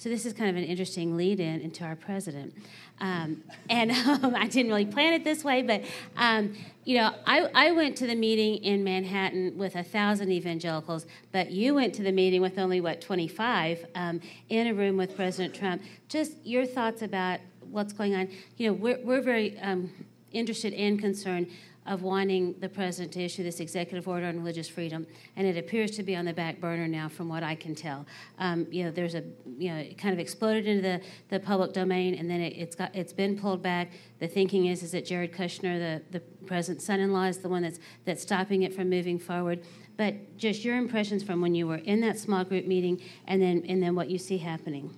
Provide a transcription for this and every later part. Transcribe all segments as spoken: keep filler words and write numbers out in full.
So this is kind of an interesting lead-in into our president. Um, and um, I didn't really plan it this way, but, um, you know, I, I went to the meeting in Manhattan with a thousand evangelicals, but you went to the meeting with only, what, twenty-five, um, in a room with President Trump. Just your thoughts about what's going on. You know, we're, we're very um, interested and concerned of wanting the president to issue this executive order on religious freedom, and it appears to be on the back burner now, from what I can tell. Um, you know, there's a, you know, it kind of exploded into the, the public domain, and then it, it's got it's been pulled back. The thinking is is that Jared Kushner, the, the president's son-in-law, is the one that's that's stopping it from moving forward. But just your impressions from when you were in that small group meeting, and then and then what you see happening.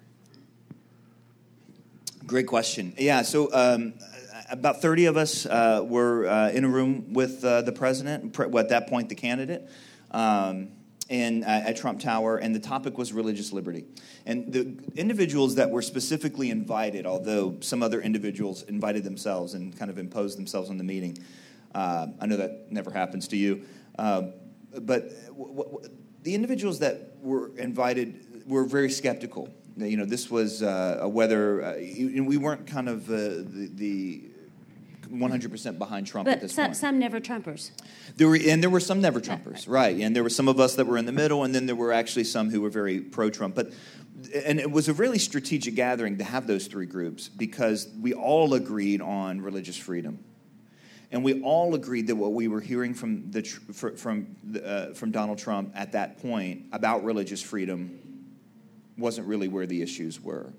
Great question. Yeah. So. Um, About thirty of us uh, were uh, in a room with uh, the president, pre- well, at that point the candidate, um, in, uh, at Trump Tower, and the topic was religious liberty. And the individuals that were specifically invited, although some other individuals invited themselves and kind of imposed themselves on the meeting, uh, I know that never happens to you, uh, but w- w- the individuals that were invited were very skeptical. You know, this was uh, a whether uh, we weren't kind of uh, the, the one hundred percent behind Trump but at this some, point. some never Trumpers. There were, and there were some never Trumpers, right, right. right? And there were some of us that were in the middle, and then there were actually some who were very pro-Trump. But and it was a really strategic gathering to have those three groups because we all agreed on religious freedom, and we all agreed that what we were hearing from the from uh, from Donald Trump at that point about religious freedom wasn't really where the issues were.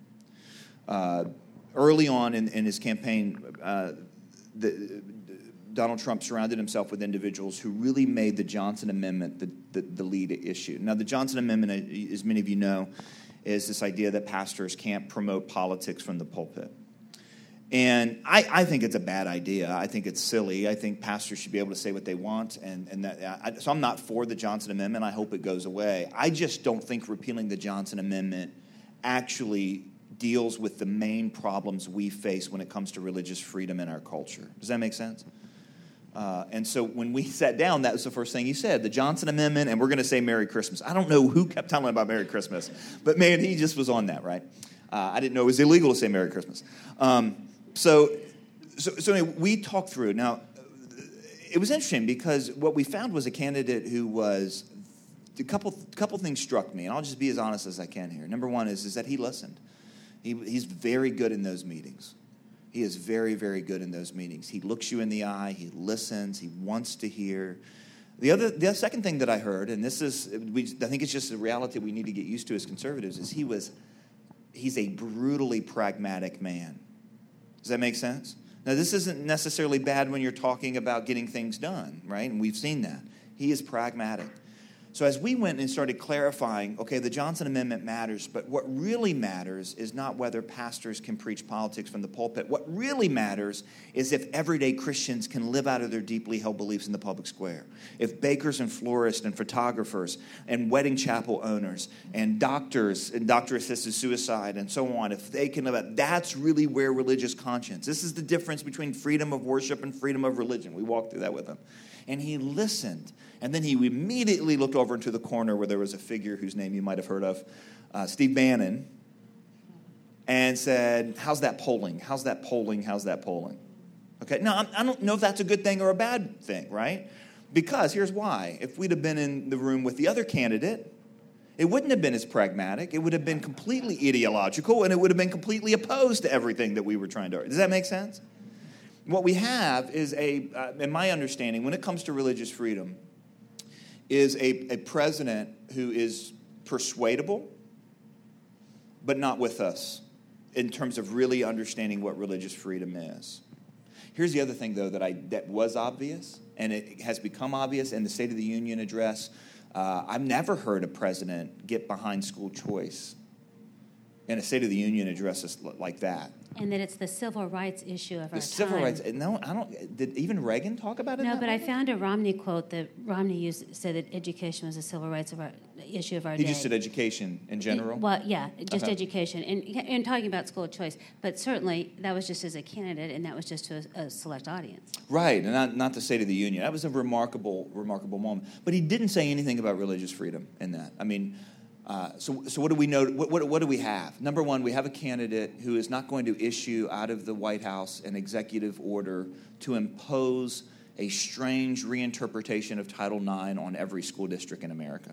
Uh, early on in, in his campaign, uh, the, Donald Trump surrounded himself with individuals who really made the Johnson Amendment the, the, the lead issue. Now, the Johnson Amendment, as many of you know, is this idea that pastors can't promote politics from the pulpit. And I, I think it's a bad idea. I think it's silly. I think pastors should be able to say what they want. And, and that, I, so I'm not for the Johnson Amendment. I hope it goes away. I just don't think repealing the Johnson Amendment actually deals with the main problems we face when it comes to religious freedom in our culture. Does that make sense? Uh, and so when we sat down, that was the first thing he said, the Johnson Amendment, and we're going to say Merry Christmas. I don't know who kept telling him about Merry Christmas, but man, he just was on that, right? Uh, I didn't know it was illegal to say Merry Christmas. Um, so, so, so anyway, we talked through it. Now, it was interesting because what we found was a candidate who was, a couple, couple things struck me, and I'll just be as honest as I can here. Number one is, is that he listened. He, he's very good in those meetings. He is very, very good in those meetings. He looks you in the eye. He listens. He wants to hear. The other, the second thing that I heard, and this is, we, I think it's just a reality we need to get used to as conservatives, is he was, he's a brutally pragmatic man. Does that make sense? Now, this isn't necessarily bad when you're talking about getting things done, right? And we've seen that. He is pragmatic. So as we went and started clarifying, okay, the Johnson Amendment matters, but what really matters is not whether pastors can preach politics from the pulpit. What really matters is if everyday Christians can live out of their deeply held beliefs in the public square. If bakers and florists and photographers and wedding chapel owners and doctors and doctor-assisted suicide and so on, if they can live out, that's really where religious conscience. This is the difference between freedom of worship and freedom of religion. We walked through that with him. And he listened. And then he immediately looked over into the corner where there was a figure whose name you might have heard of, uh, Steve Bannon, and said, how's that polling? How's that polling? How's that polling? Okay, now, I don't know if that's a good thing or a bad thing, right? Because here's why. If we'd have been in the room with the other candidate, it wouldn't have been as pragmatic. It would have been completely ideological, and it would have been completely opposed to everything that we were trying to. Does that make sense? What we have is a, uh, in my understanding, when it comes to religious freedom, is a, a president who is persuadable, but not with us in terms of really understanding what religious freedom is. Here's the other thing, though, that I that was obvious, and it has become obvious in the State of the Union address. Uh, I've never heard a president get behind school choice in a State of the Union address like that. And that it's the civil rights issue of our time. The civil rights. No, I don't. Did even Reagan talk about it? No, that but way? I found a Romney quote that Romney used said that education was a civil rights of our issue of our he day. He just said education in general. It, well, yeah, just okay. education, and and talking about school choice. But certainly that was just as a candidate, and that was just to a, a select audience. Right, and not not the State of the Union. That was a remarkable, remarkable moment. But he didn't say anything about religious freedom in that. I mean. Uh, so, so what do we know? What, what, what do we have? Number one, we have a candidate who is not going to issue out of the White House an executive order to impose a strange reinterpretation of Title nine on every school district in America.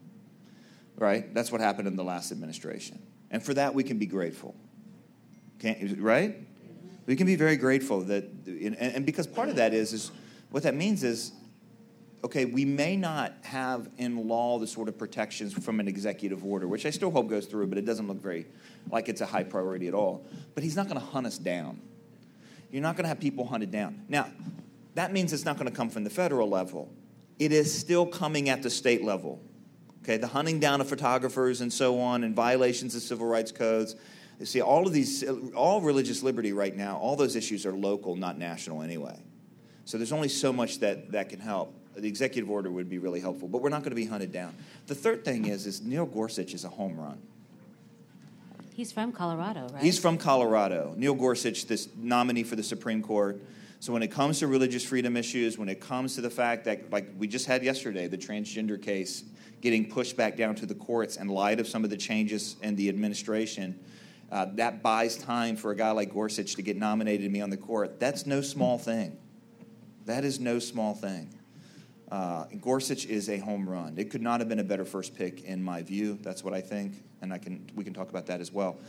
Right? That's what happened in the last administration. And for that, we can be grateful. Can't, right? We can be very grateful that, and, and because part of that is, is what that means is, okay, we may not have in law the sort of protections from an executive order, which I still hope goes through, but it doesn't look very like it's a high priority at all. But he's not going to hunt us down. You're not going to have people hunted down. Now, that means it's not going to come from the federal level. It is still coming at the state level. Okay, the hunting down of photographers and so on, and violations of civil rights codes. You see, all of these, all religious liberty right now, all those issues are local, not national anyway. So there's only so much that, that can help. The executive order would be really helpful, but we're not going to be hunted down. The third thing is, is Neil Gorsuch is a home run. He's from Colorado, right? He's from Colorado. Neil Gorsuch, this nominee for the Supreme Court. So when it comes to religious freedom issues, when it comes to the fact that, like we just had yesterday, the transgender case getting pushed back down to the courts in light of some of the changes in the administration, uh, that buys time for a guy like Gorsuch to get nominated and be on the court. That's no small thing. That is no small thing. Uh, Gorsuch is a home run. It could not have been a better first pick in my view. That's what I think, and I can we can talk about that as well.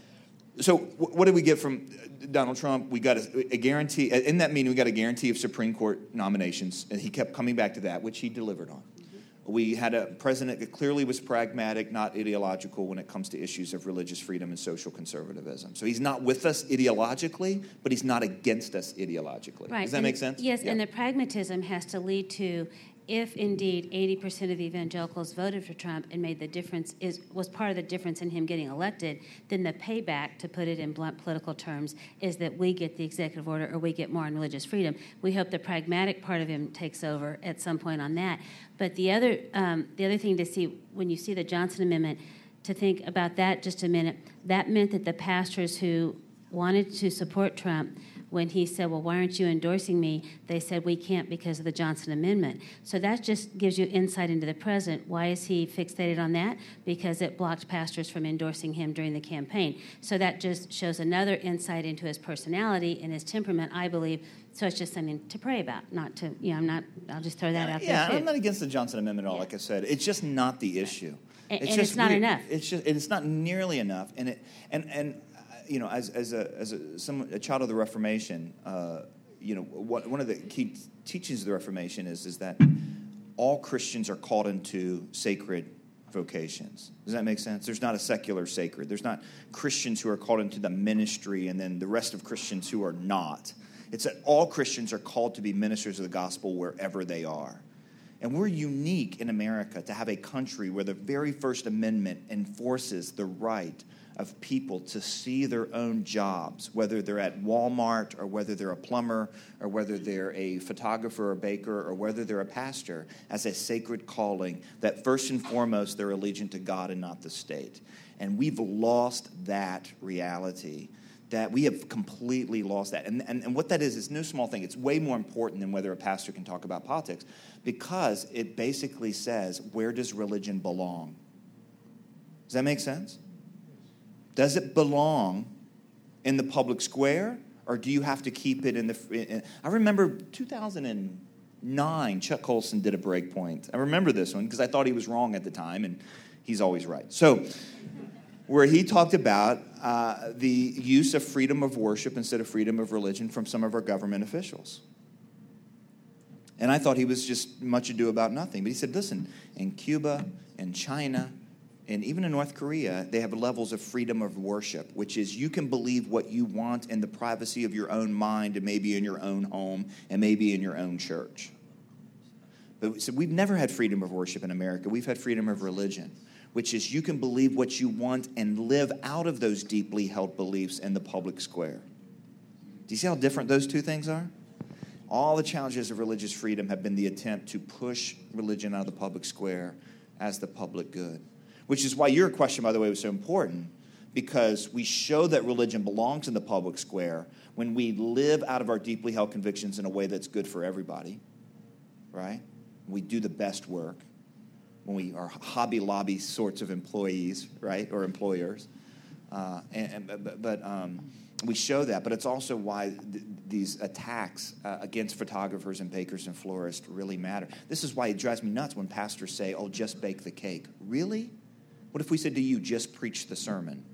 So w- what did we get from Donald Trump? We got a, a guarantee. In that meeting, we got a guarantee of Supreme Court nominations, and he kept coming back to that, which he delivered on. Mm-hmm. We had a president that clearly was pragmatic, not ideological when it comes to issues of religious freedom and social conservatism. So he's not with us ideologically, but he's not against us ideologically. Right. Does that and make the, sense? Yes, yeah. And the pragmatism has to lead to, if indeed eighty percent of evangelicals voted for Trump and made the difference, is was part of the difference in him getting elected, then the payback, to put it in blunt political terms, is that we get the executive order or we get more on religious freedom. We hope the pragmatic part of him takes over at some point on that. But the other um, the other thing to see, when you see the Johnson Amendment, to think about that just a minute, that meant that the pastors who wanted to support Trump, when he said, well, why aren't you endorsing me? They said, we can't because of the Johnson Amendment. So that just gives you insight into the president. Why is he fixated on that? Because it blocked pastors from endorsing him during the campaign. So that just shows another insight into his personality and his temperament, I believe. So it's just something to pray about, not to, you know, I'm not, I'll just throw that out yeah, there. Yeah, too. I'm not against the Johnson Amendment at all, yeah. like I said. It's just not the issue. And it's, and just it's not weird. enough. It's just, it's not nearly enough. And, it, and, and you know, as, as, a, as a, some, a child of the Reformation, uh, you know, what, one of the key teachings of the Reformation is, is that all Christians are called into sacred vocations. Does that make sense? There's not a secular sacred. There's not Christians who are called into the ministry and then the rest of Christians who are not. It's that all Christians are called to be ministers of the gospel wherever they are. And we're unique in America to have a country where the very First Amendment enforces the right of people to see their own jobs, whether they're at Walmart or whether they're a plumber or whether they're a photographer or baker or whether they're a pastor, as a sacred calling that first and foremost they're allegiant to God and not the state. And we've lost that reality. That we have completely lost that. And, and, and what that is, is no small thing. It's way more important than whether a pastor can talk about politics, because it basically says, where does religion belong? Does that make sense? Does it belong in the public square, or do you have to keep it in the... In, I remember two thousand nine, Chuck Colson did a Breakpoint. I remember this one because I thought he was wrong at the time, and he's always right. So... where he talked about uh, the use of freedom of worship instead of freedom of religion from some of our government officials. And I thought he was just much ado about nothing. But he said, listen, in Cuba, in China, and even in North Korea, they have levels of freedom of worship, which is you can believe what you want in the privacy of your own mind and maybe in your own home and maybe in your own church. But so we've never had freedom of worship in America. We've had freedom of religion, which is you can believe what you want and live out of those deeply held beliefs in the public square. Do you see how different those two things are? All the challenges of religious freedom have been the attempt to push religion out of the public square as the public good, which is why your question, by the way, was so important, because we show that religion belongs in the public square when we live out of our deeply held convictions in a way that's good for everybody, right? We do the best work. when we are Hobby Lobby sorts of employees, right, or employers. Uh, and, and but, but um, we show that, but it's also why th- these attacks uh, against photographers and bakers and florists really matter. This is why it drives me nuts when pastors say, "Oh, just bake the cake." Really? What if we said to you, "Just preach the sermon"?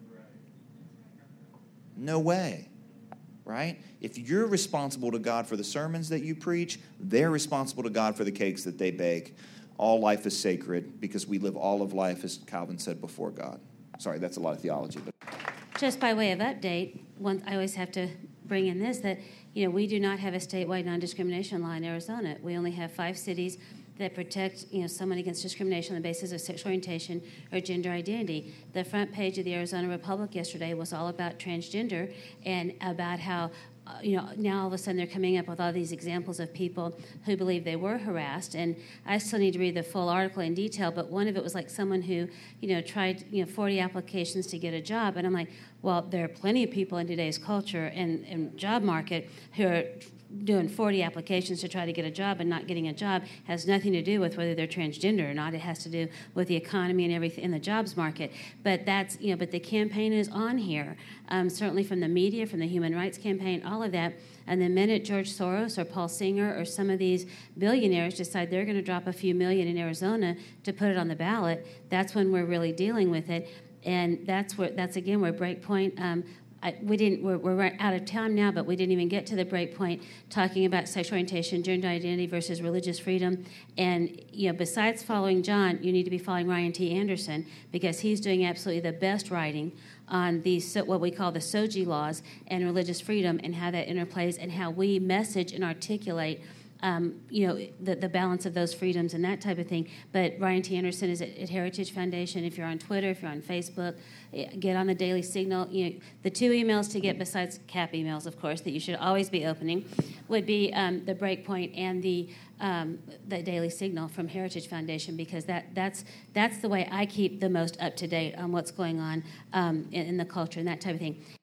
No way. Right? If you're responsible to God for the sermons that you preach, they're responsible to God for the cakes that they bake. All life is sacred because we live all of life, as Calvin said, before God. Sorry, that's a lot of theology. But just by way of update, one, I always have to bring in this, that you know we do not have a statewide non-discrimination law in Arizona. We only have five cities that protect you know someone against discrimination on the basis of sexual orientation or gender identity. The front page of the Arizona Republic yesterday was all about transgender and about how uh, you know now all of a sudden they're coming up with all these examples of people who believe they were harassed. And I still need to read the full article in detail, but one of it was like someone who you know tried you know forty applications to get a job, and I'm like, well, there are plenty of people in today's culture and, and job market who are doing forty applications to try to get a job and not getting a job. Has nothing to do with whether they're transgender or not. It has to do with the economy and everything in the jobs market. But that's, you know, but the campaign is on here, um, certainly from the media, from the Human Rights Campaign, all of that. And the minute George Soros or Paul Singer or some of these billionaires decide they're going to drop a few million in Arizona to put it on the ballot, that's when we're really dealing with it. And that's where, that's again where Breakpoint, um, I, we didn't, we're, we're out of time now, but we didn't even get to the break point talking about sexual orientation, gender identity versus religious freedom. And, you know, besides following John, you need to be following Ryan T. Anderson because he's doing absolutely the best writing on these, what we call the S O G I laws and religious freedom and how that interplays and how we message and articulate Um, you know, the, the balance of those freedoms and that type of thing. But Ryan T. Anderson is at, at Heritage Foundation. If you're on Twitter, if you're on Facebook, get on the Daily Signal. You know, the two emails to get, besides C A P emails, of course, that you should always be opening, would be um, the Breakpoint and the um, the Daily Signal from Heritage Foundation, because that that's that's the way I keep the most up to date on what's going on um, in, in the culture and that type of thing.